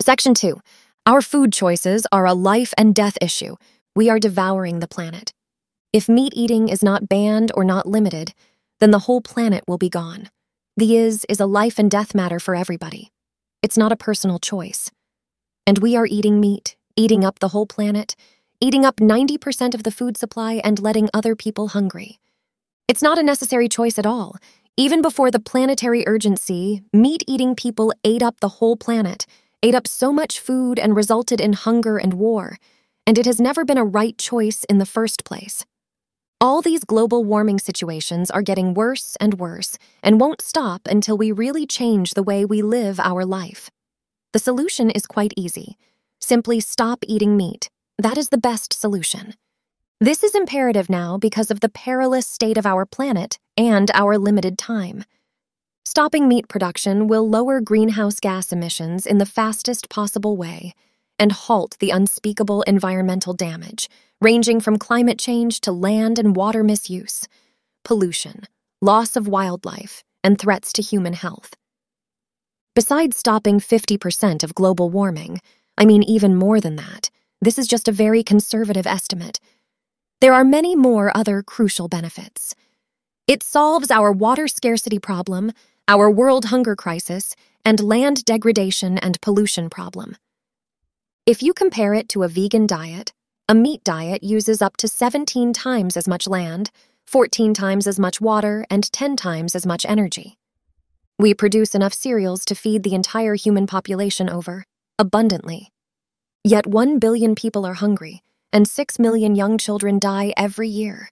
Section 2. Our food choices are a life and death issue. We are devouring the planet. If meat eating is not banned or not limited, then the whole planet will be gone. The is a life and death matter for everybody. It's not a personal choice. And we are eating meat, eating up the whole planet, eating up 90% of the food supply and letting other people hungry. It's not a necessary choice at all. Even before the planetary urgency, meat-eating people ate up the whole planet, ate up so much food and resulted in hunger and war, and it has never been a right choice in the first place. All these global warming situations are getting worse and worse and won't stop until we really change the way we live our life. The solution is quite easy. Simply stop eating meat. That is the best solution. This is imperative now because of the perilous state of our planet and our limited time. Stopping meat production will lower greenhouse gas emissions in the fastest possible way and halt the unspeakable environmental damage, ranging from climate change to land and water misuse, pollution, loss of wildlife, and threats to human health. Besides stopping 50% of global warming, I mean even more than that, this is just a very conservative estimate. There are many more other crucial benefits. It solves our water scarcity problem, our world hunger crisis, and land degradation and pollution problem. If you compare it to a vegan diet, a meat diet uses up to 17 times as much land, 14 times as much water, and 10 times as much energy. We produce enough cereals to feed the entire human population over, abundantly. Yet 1 billion people are hungry, and 6 million young children die every year.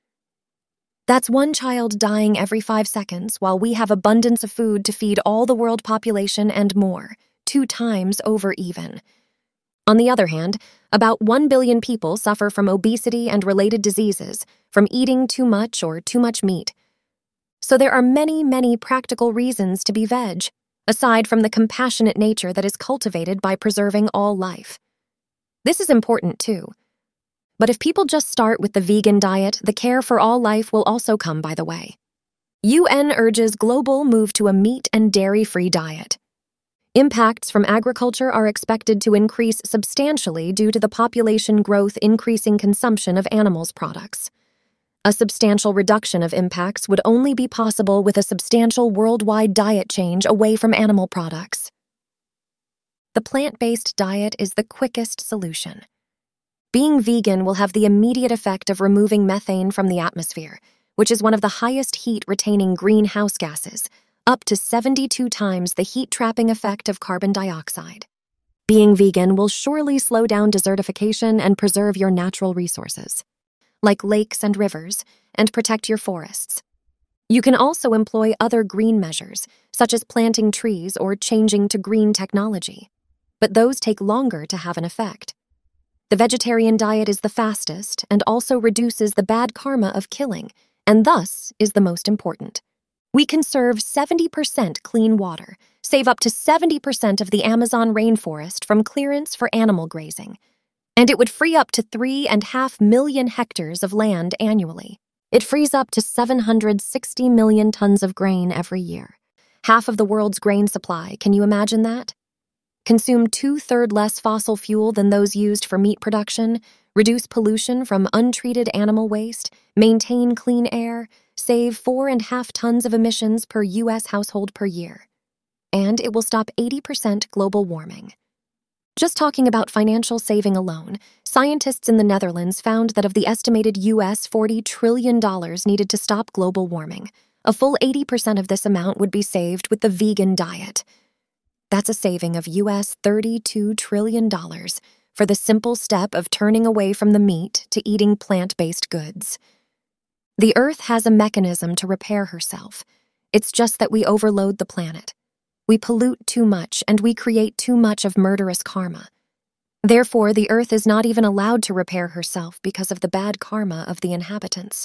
That's one child dying every 5 seconds, while we have abundance of food to feed all the world population and more, 2 times over even. On the other hand, about 1 billion people suffer from obesity and related diseases from eating too much or too much meat. So there are many, many practical reasons to be veg, aside from the compassionate nature that is cultivated by preserving all life. This is important too. But if people just start with the vegan diet, the care for all life will also come by the way. UN urges global move to a meat and dairy-free diet. Impacts from agriculture are expected to increase substantially due to the population growth increasing consumption of animals' products. A substantial reduction of impacts would only be possible with a substantial worldwide diet change away from animal products. The plant-based diet is the quickest solution. Being vegan will have the immediate effect of removing methane from the atmosphere, which is one of the highest heat-retaining greenhouse gases, up to 72 times the heat-trapping effect of carbon dioxide. Being vegan will surely slow down desertification and preserve your natural resources, like lakes and rivers, and protect your forests. You can also employ other green measures, such as planting trees or changing to green technology, but those take longer to have an effect. The vegetarian diet is the fastest and also reduces the bad karma of killing, and thus is the most important. We conserve 70% clean water, save up to 70% of the Amazon rainforest from clearance for animal grazing, and it would free up to 3.5 million hectares of land annually. It frees up to 760 million tons of grain every year. Half of the world's grain supply, can you imagine that? Consume 2/3 less fossil fuel than those used for meat production, reduce pollution from untreated animal waste, maintain clean air, save 4.5 tons of emissions per U.S. household per year. And it will stop 80% global warming. Just talking about financial saving alone, scientists in the Netherlands found that of the estimated U.S. $40 trillion needed to stop global warming, a full 80% of this amount would be saved with the vegan diet. That's a saving of U.S. $32 trillion for the simple step of turning away from the meat to eating plant-based goods. The Earth has a mechanism to repair herself. It's just that we overload the planet. We pollute too much, and we create too much of murderous karma. Therefore, the Earth is not even allowed to repair herself because of the bad karma of the inhabitants.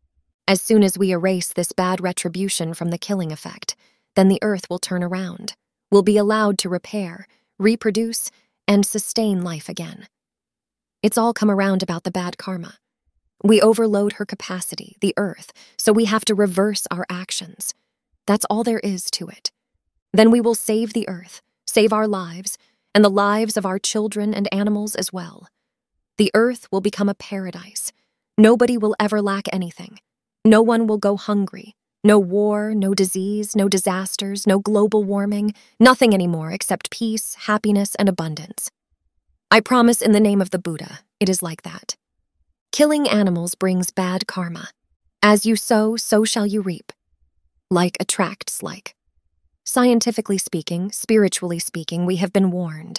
As soon as we erase this bad retribution from the killing effect, then the Earth will turn around, will be allowed to repair, reproduce, and sustain life again. It's all come around about the bad karma. We overload her capacity, the Earth, so we have to reverse our actions. That's all there is to it. Then we will save the Earth, save our lives, and the lives of our children and animals as well. The earth will become a paradise. Nobody will ever lack anything. No one will go hungry. No war, no disease, no disasters, no global warming, nothing anymore except peace, happiness, and abundance. I promise in the name of the Buddha, it is like that. Killing animals brings bad karma. As you sow, so shall you reap. Like attracts like. Scientifically speaking, spiritually speaking, we have been warned.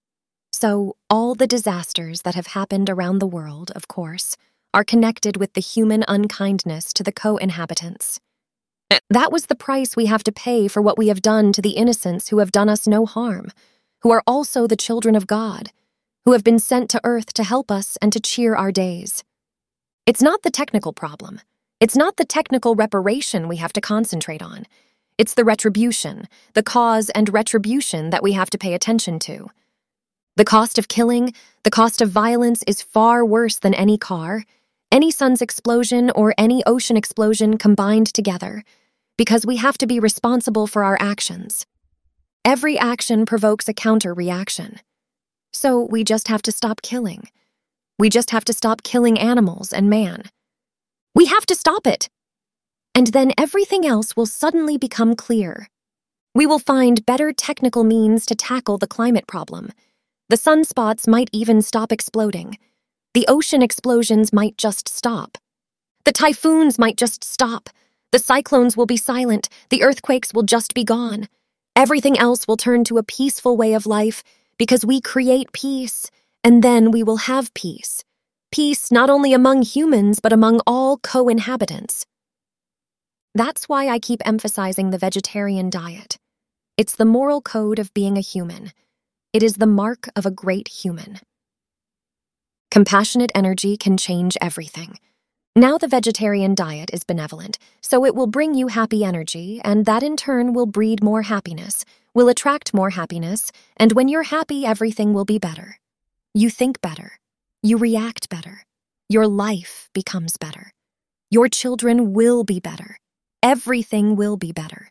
So, all the disasters that have happened around the world, of course, are connected with the human unkindness to the co-inhabitants. That was the price we have to pay for what we have done to the innocents who have done us no harm, who are also the children of God, who have been sent to earth to help us and to cheer our days. It's not the technical problem. It's not the technical reparation we have to concentrate on. It's the retribution, the cause and retribution that we have to pay attention to. The cost of killing, the cost of violence is far worse than any car, any sun's explosion, or any ocean explosion combined together, because we have to be responsible for our actions. Every action provokes a counter-reaction. So we just have to stop killing. We just have to stop killing animals and man. We have to stop it! And then everything else will suddenly become clear. We will find better technical means to tackle the climate problem. The sunspots might even stop exploding. The ocean explosions might just stop. The typhoons might just stop. The cyclones will be silent. The earthquakes will just be gone. Everything else will turn to a peaceful way of life because we create peace, and then we will have peace. Peace not only among humans, but among all co-inhabitants. That's why I keep emphasizing the vegetarian diet. It's the moral code of being a human. It is the mark of a great human. Compassionate energy can change everything. Now the vegetarian diet is benevolent, so it will bring you happy energy, and that in turn will breed more happiness, will attract more happiness, and when you're happy, everything will be better. You think better. You react better. Your life becomes better. Your children will be better. Everything will be better.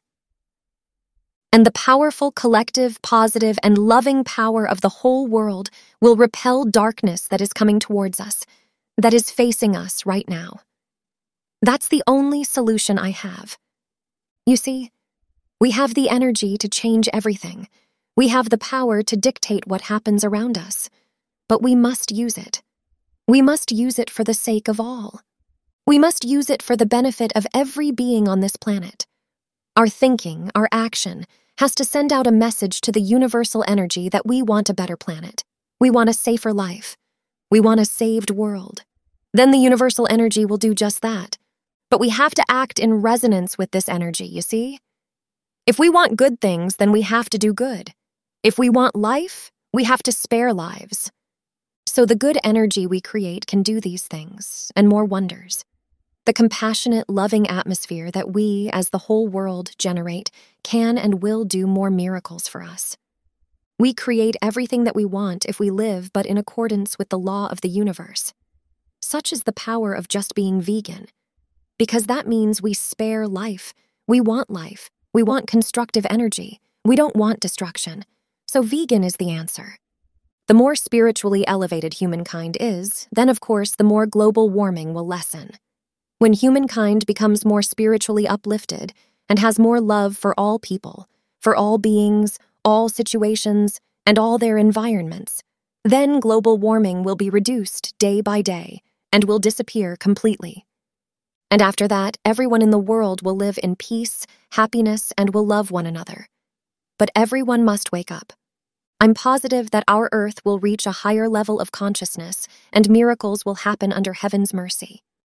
And the powerful, collective, positive, and loving power of the whole world will repel darkness that is coming towards us, that is facing us right now. That's the only solution I have. You see, we have the energy to change everything. We have the power to dictate what happens around us. But we must use it. We must use it for the sake of all. We must use it for the benefit of every being on this planet. Our thinking, our action, has to send out a message to the universal energy that we want a better planet. We want a safer life. We want a saved world. Then the universal energy will do just that. But we have to act in resonance with this energy, you see? If we want good things, then we have to do good. If we want life, we have to spare lives. So the good energy we create can do these things, and more wonders. The compassionate, loving atmosphere that we, as the whole world, generate can and will do more miracles for us. We create everything that we want if we live but in accordance with the law of the universe. Such is the power of just being vegan. Because that means we spare life. We want life. We want constructive energy. We don't want destruction. So vegan is the answer. The more spiritually elevated humankind is, then of course the more global warming will lessen. When humankind becomes more spiritually uplifted and has more love for all people, for all beings, all situations, and all their environments, then global warming will be reduced day by day and will disappear completely. And after that, everyone in the world will live in peace, happiness, and will love one another. But everyone must wake up. I'm positive that our Earth will reach a higher level of consciousness and miracles will happen under heaven's mercy.